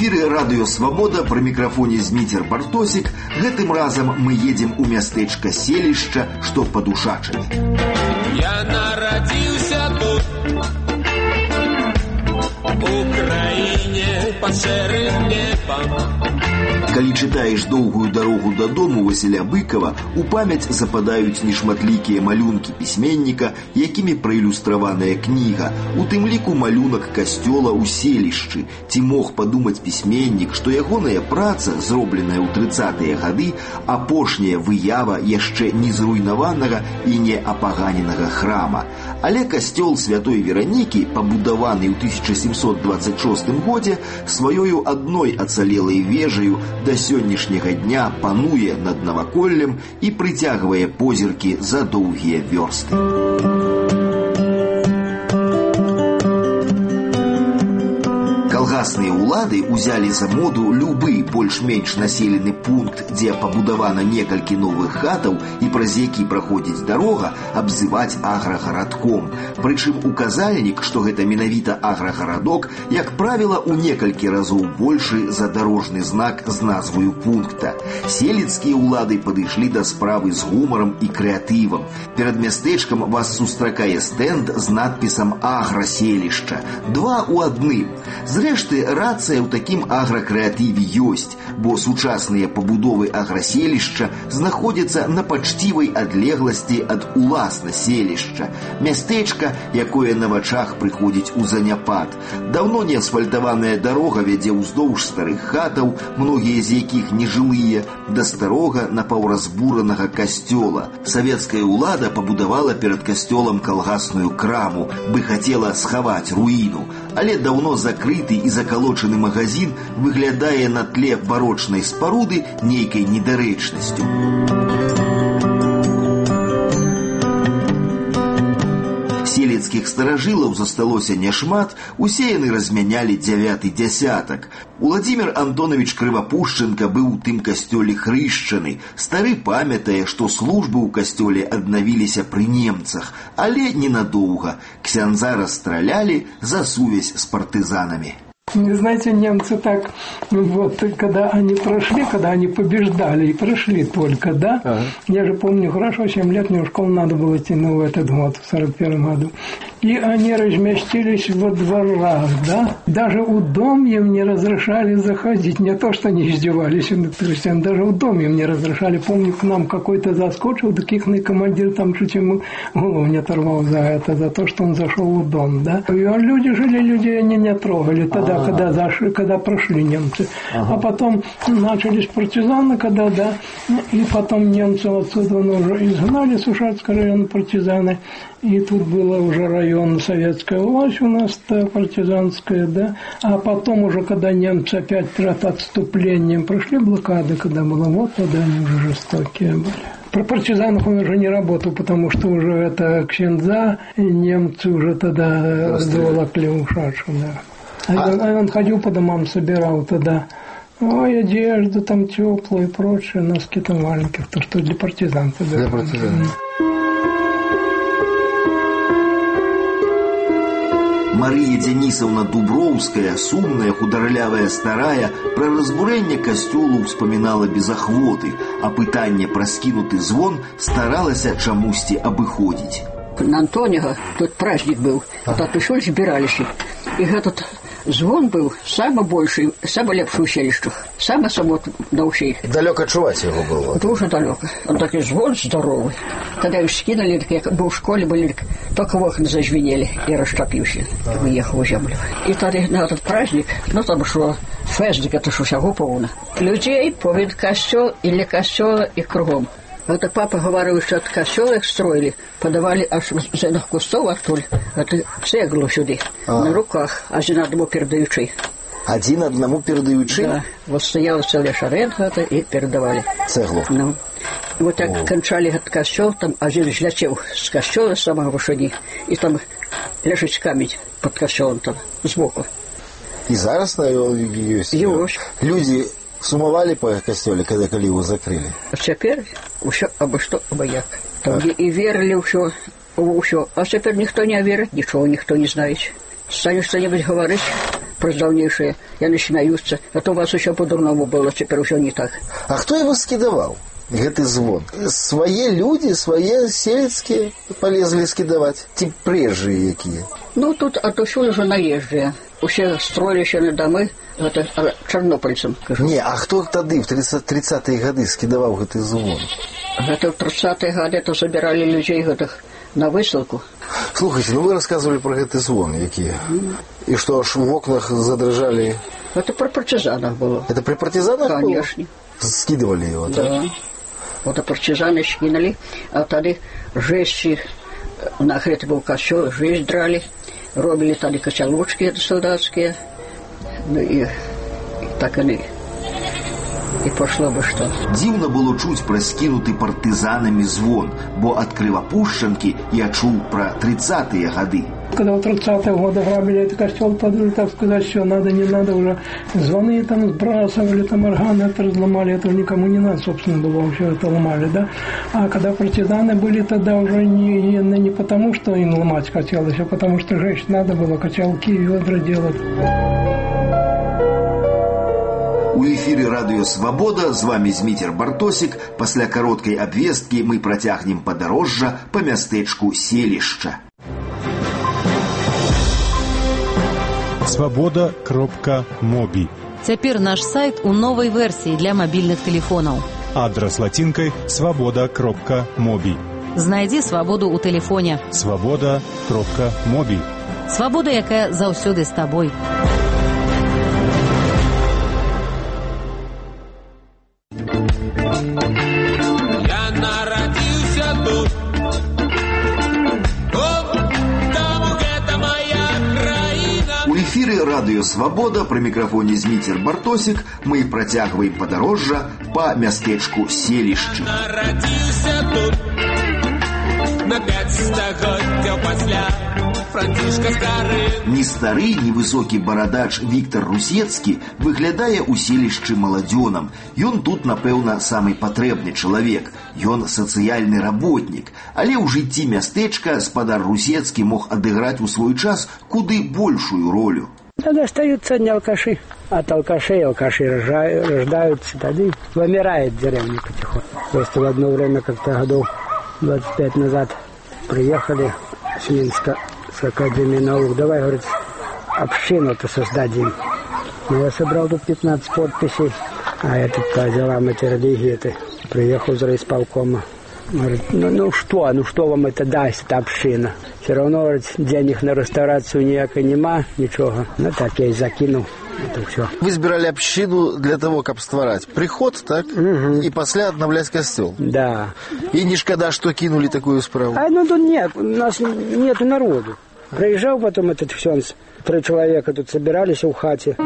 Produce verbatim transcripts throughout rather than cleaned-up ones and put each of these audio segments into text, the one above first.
эфіры радыё «Свабода», пры мікрафоне Зміцер Бартосік. Гэтым разам мы едзем у мястэчка Селішча, што пад Ушачамі. Я нарадзіўся тут, у краіне пад шэрым небам. Калі чытаеш доўгую дарогу дадому Васіля Быкова, у памяць западаюць нешматлікія малюнкі пісьменніка, якімі праілюстраваная кніга, у тым ліку малюнак касцёла ў Селішчы. Ці мог падумаць пісьменнік, што ягоная праца, зробленая ў трыццатыя гады, апошняя выява яшчэ не зруйнаванага і не апаганенага храма. Але касцёл Святой Веранікі, пабудаваны ў тысяча сямсот дваццаць шостым годзе, сваёю адной ацалелай вежаю да сённяшняга дня пануе над наваколлем і прыцягвае позіркі за доўгія вёрсты. Калгасныя ўлады ўзялі за моду любы больш-менш населены пункт, дзе пабудавана некалькі новых хатаў і праз які праходзіць дарога, абзываць аграгарадком. Прычым указальнік, што гэта менавіта аграгарадок, як правіла, у некалькі разоў большы за дарожны знак з назваю пункта. Селіцкія ўлады падышлі да справы з гумарам і крэатывам. Перад мястэчкам вас сустракае стэнд з надпісам «Аграселішча». Два ў адным. Зрэшты, рацыя ў такім агракрэатыве ёсць, бо сучасныя пабудовы аграселішча знаходзяцца на пачцівай адлегласці ад уласна селішча. Мястэчка, якое на вачах прыходзіць у заняпад. Даўно не асфальтаваная дарога вядзе ўздоўж старых хатаў, многія з якіх нежылыя, да старога напаўразбуранага касцёла. Савецкая ўлада пабудавала перад касцёлам калгасную краму, бы хацела схаваць руіну, але даўно закрыты і закалочаны магазин выглядае на тле барочнай спаруды нейкай недарэчнасцю. Селецкіх старажылаў засталося няшмат, усе яны размянялі дзявяты дзясятак. Уладзімір Антонович Крывапушченка быў у тым касцёле хрышчаны. Стары памятае, што службы ў касцёле аднавіліся пры немцах, але ненадоўга. Ксяндза расстралялі за сувязь з партызанамі. Знаете, немцы так, вот, когда они прошли, когда они побеждали и прошли только, да, ага. Я же помню хорошо, семь лет мне в школу надо было идти, ну, в этот год, в сорок первом году. И они разместились во дворах, да. Даже у дом им не разрешали заходить. Не то, что они издевались над крестьян, даже у дом им не разрешали. Помню, к нам какой-то заскочил, такихный командир там чуть ему голову не оторвал за это, за то, что он зашел в дом, да. И люди жили, людей они не трогали тогда, ага. когда зашли, когда прошли немцы. Ага. А потом начались партизаны, когда, да, и потом немцы отсюда уже изгнали с Ушацкого района партизаны. И тут было уже район советская власть у нас партизанская, да. А потом уже, когда немцы опять перед отступлением прошли блокады, когда было, вот тогда они уже жестокие были. Про партизанов он уже не работал, потому что уже это Ксяндза, и немцы уже тогда доволокли Ушачу, да. А, а... Он, а он ходил по домам, собирал тогда. Ой, одежду там теплую и прочее, носки там маленьких, то, что для партизан. Тогда. Для партизан. Мария Денисовна Дуброўская, сумная, хударлявая старая, пра разбурэнне касцёлу ўспамінала без ахвоты, а пытанне пра скінуты звон старалася чамусьці абыходзіць. На Антоніга тут праздник быў, тут прыйшлі, збіраліся. І этот звон быў самы большы, самы лепшы ў селішчах, самы самот даўшэй. Далёка чуваць яго было? Дуже далёка. Он такі звон здоровы. Когда его скинули, так як быў у школе, былі, только вокны зазвенели и расчапіўся. Выехаў у землю. И тады на этот праздник, ну там шло фэстик, это ж усяго поўна. Людзей повід касцёл і ля касцёла і кругом. Это папа говорил, что от косёл их строили, подавали аж з одних кустов оттуль, это цеглу сюда, а. на руках, один одному передаючи. Один одному передаючи? Да, вот стояла целая шаренга и передавали. Цеглу? Ну. И вот так О. кончали этот косёл, там один взлетел с косёла, с самого вышини, и там лежит камень под косёлом там, сбоку. И зараз, наверное, есть? Есть. Люди сумовали по костеле, когда коли его закрыли? А теперь все або что, або як. Там и, и верили все, все. А теперь никто не верит, ничего никто не знает. Станешь что-нибудь говорить, праздаўнейшыя, яны смяюцца, а то у вас усё по-дурному было, цяпер усё не так. А хто его скідаваў, гэты звон? Свае людзі, свае сельскія полезлі скідаваць? Ці прежнія якія? Ну, тут атусюль уже наезжыя. Усе строіліся на дамы, гэта чарнопольцам, кажу. Не, а хто тады, в тридцатыя гады, скідаваў гэты звон? Гэта ў тридцатыя гады, то забіралі людзей гэтых на высылку. Слухайте, ну вы рассказывали про гэты звон, якія. Mm. И что, аж в окнах задрожали? Это при партизанах было. Это при партизанах было? Конечно. Скидывали его, да? Да. Вот партизаны скинули, а тады жесці, на гэты был косёл, жесть драли, робили тады кочалочки солдатские, ну и, и так они. І пошло бы што. Дзіўна было чуць пра скінуты партызанамі звон, бо ад Крывапушчанкі я чуў пра тридцатыя гады. Когда в тридцатые годы грабили этот костел, подумали, так сказать, все, надо, не надо, уже звоны там сбрасывали, там органы это разломали, это никому не надо, собственно, было, все это ломали, да. А когда партизаны были, тогда уже не, не, не потому, что им ломать хотелось, а потому что жечь надо было, качалки, ведра делать. У эфіры радыё «Свабода», з вами Зміцер Бартосік. Пасля кароткай абвесткі мы працягнем падарожжа па мястэчку Селішча. свобода кропка моби. Цяпер наш сайт у новай версіі для мабільных тэлефонаў. Адрас лацінкай свобода кропка моби. Знайдзі свабоду ў тэлефоне. свобода кропка моби. Свабода, якая заўсёды з табой. Радыё «Свабода», пры мікрафоне Зміцер Бартосік, мы працягваем падарожжа па мястэчку Селішчы. Нарадзіўся тут на пяць стагоддзяў пасля Францішка Скары. Ні стары, ні высокі барадач Віктар Русецкі выглядае ў селішчы маладзёнам. Ён тут, напэўна, самы патрэбны чалавек. Ён сацыяльны работнік. Але ў жыцці мястэчка спадар Русецкі мог адыграць у свой час куды большую ролю. Тогда остаются одни алкаши. От алкашей алкаши рождаются, тогда вымирает деревня потихоньку. Просто в одно время, как-то годов двадцать пять назад, приехали с Минска, с Академии наук. Давай, говорит, общину-то создадим. Ну, я собрал тут пятнадцать подписей, а этот по делам этой религии-то приехал из райисполкома. Говорит, ну, ну что, ну что вам это даст, эта община? Все равно, говорит, денег на реставрацию ніякой нема, ничего. Ну так я и закинул. Это все. Вы избирали общину для того, как стварать приход, так? Угу. И после обновлять костел. Да. И не шкода, что кинули такую справу. А ну тут нет, у нас нету народу. Приезжал потом этот ксенц, три человека тут собирались у хати.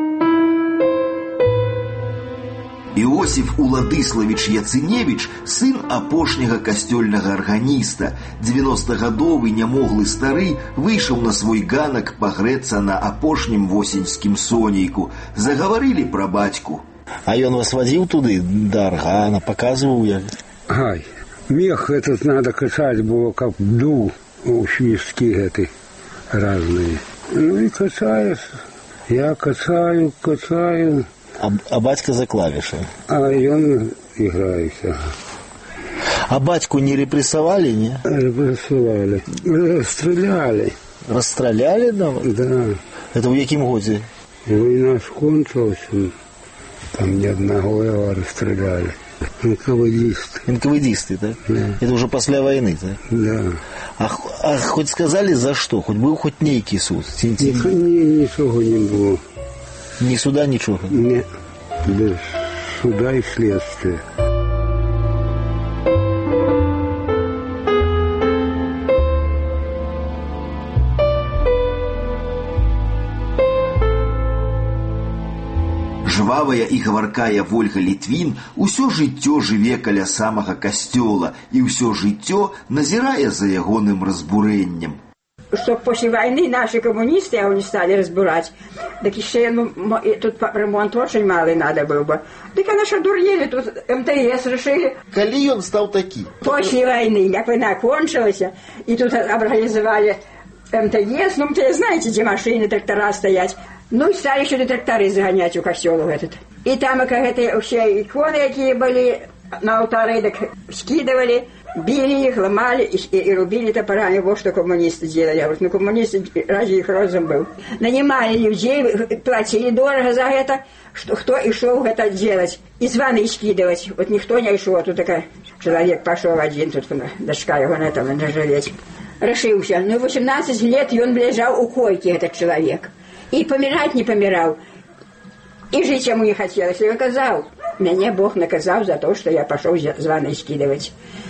Іосиф Уладыславіч Яцыневіч – сын апошняга касцёльнага арганіста. дзевяностагадовы нямоглы стары выйшаў на свой ганак пагрэцца на апошнім восеньскім сонейку. Загаварылі пра бацьку. А ён вас вазіў туды да аргана, паказваў як? Ай, мех этот надо качать было, как дул у свистки этой разные. Ну и качаешь. Я качаю, качаю. А, а батька за клавиши. А он играется. А батьку не репрессовали, не? Репрессовали. Расстреляли. Расстреляли, да? Да. Это в яким годе? Война скончилась, там ни одного его расстреляли. Энкавэдисты. Энкавэдисты, да? Да. Это уже после войны, да? Да. А, а хоть сказали за что? Хоть был хоть некий суд? Ни, ничего не было. Ни суда, ничего? Нет, без суда и следствия. Жвавая і гаваркая Вольга Літвін усё жыццё жыве каля самага касцёла і ўсё жыццё назірае за ягоным разбурэннем. Чтобы после войны наши коммунисты его не стали разбирать. Так еще тут ремонт очень малый надо был бы. Так они что, дурели, тут эм тэ эс решили. Коли он стал таким? После войны, как война кончилась, и тут организовали эм тэ эс. Ну, эм тэ эс, знаете, где машины, трактора стоять. Ну, и стали еще тракторы загонять у костела этот. И там, как это, все иконы, какие были на алтаре, так скидывали, били их, ломали и, и, и рубили топорами. Вот что коммунисты делали. Я говорю, ну, коммунисты, разве их розум был? Нанимали людей, платили дорого за это, что, кто и шел это делать. И званы скидывать. Вот никто не шел. Тут такой человек пошел один, тут дочка его на этом нажалеть. Решился. Ну, восемнадцать лет, и он лежал у койки, этот человек. И помирать не помирал. И жить ему не хотелось. И наказал. Меня Бог наказал за то, что я пошел званы скидывать.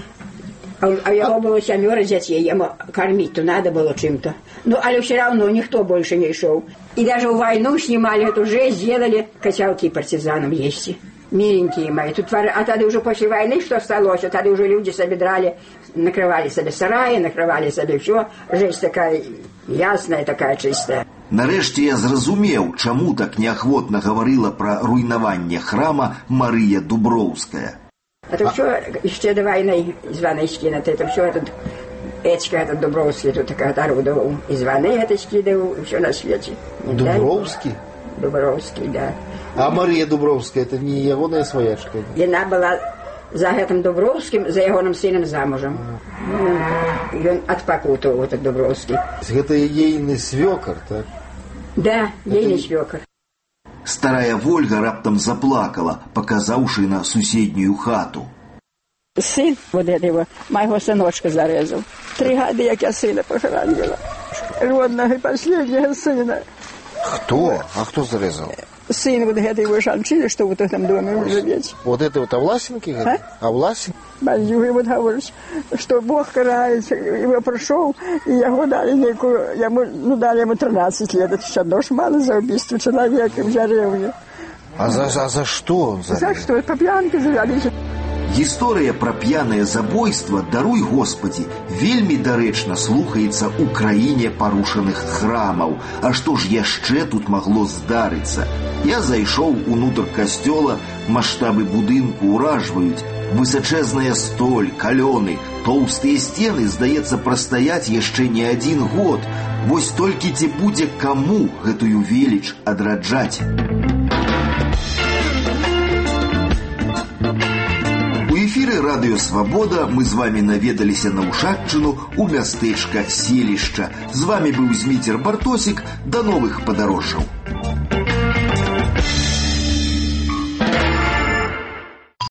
А, а его было семеро детей, ему кормить-то надо было чем-то. Ну, але все равно никто больше не шел. И даже в войну снимали, вот уже сделали качалки партизанам есть. Миленькие мои. Тут, а тогда уже после войны что осталось? А тогда уже люди себе драли, накрывали себе сараи, накрывали себе все. Жизнь такая ясная, такая чистая. Нарэшце я зразумеў, чаму так неахвотна гаварыла пра руйнаванне храма Марыя Дуброўская. Это все еще до войны званы скинуты. Это все этот Эчка, этот Дубровский тут такая орудовал. И званы это скидывал, и все на свете. Дубровский? Дубровский, да. А Мария Дубровская, это не ягоная своячка? И она была за этим Дубровским, за ягоным сыном замужем. Mm. И он отпокутывал, этот Дубровский. Это ейный свекор, так? Да, ейный свекор. Старая Вольга раптом заплакала, показавши на соседнюю хату. Сын вот этого, моего сыночка зарезал. Три года, як я сына похоронила. Родного и последнего сына. Кто? А кто зарезал? Сын вот этого женщины, что вот в этом доме живет. Вот это вот Овласенки? А? А Власенки? Бандюги вот говоришь, что Бог карает, его прошел, и его дали некую, ему, ну, дали ему тринадцать лет. Это еще нож мало за убийство человека в деревне. А за, за, за что он зарезал? За что? По пьянке завалили. Гісторыя пра п'янае забойства, даруй Господі, вельмі дарэчна слухаецца ў краіне парушаных храмаў. А што ж яшчэ тут магло здарыцца? Я зайшоў унутр касцёла, маштабы будынку ўражваюць. Высачэзная столь, калёны, тоўстыя сцены, здаецца, прастаяць яшчэ не адзін год. Вось толькі ці будзе каму гэтую веліч адраджаць? У эфіры радыё «Свабода» мы з вамі наведаліся на Ушакчыну у мястэчка Селішча. З вамі быў Зміцер Бартосік. Да новых падарожжаў.